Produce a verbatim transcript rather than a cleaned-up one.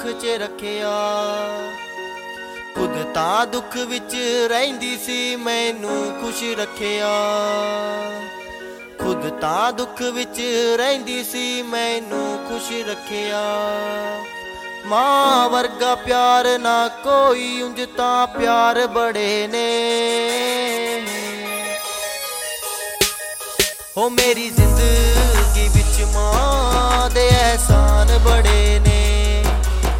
ਸੁੱਖ 'ਚ ਰੱਖਿਆ। ਖੁਦ ਤਾਂ ਦੁੱਖ ਵਿੱਚ ਰਹਿੰਦੀ ਸੀ, ਮੈਨੂੰ ਖੁਸ਼ ਰੱਖਿਆ। ਖੁਦ ਤਾਂ ਦੁੱਖ ਵਿੱਚ ਰਹਿੰਦੀ ਸੀ, ਮੈਨੂੰ ਖੁਸ਼ ਰੱਖਿਆ। ਮਾਂ ਵਰਗਾ ਪਿਆਰ ਨਾ ਕੋਈ, ਉਂਝ ਤਾਂ ਪਿਆਰ ਬੜੇ ਨੇ। ਹੋ ਮੇਰੀ ਜ਼ਿੰਦਗੀ ਵਿੱਚ ਮਾਂ ਦੇ ਅਹਿਸਾਨ ਬੜੇ ਨੇ।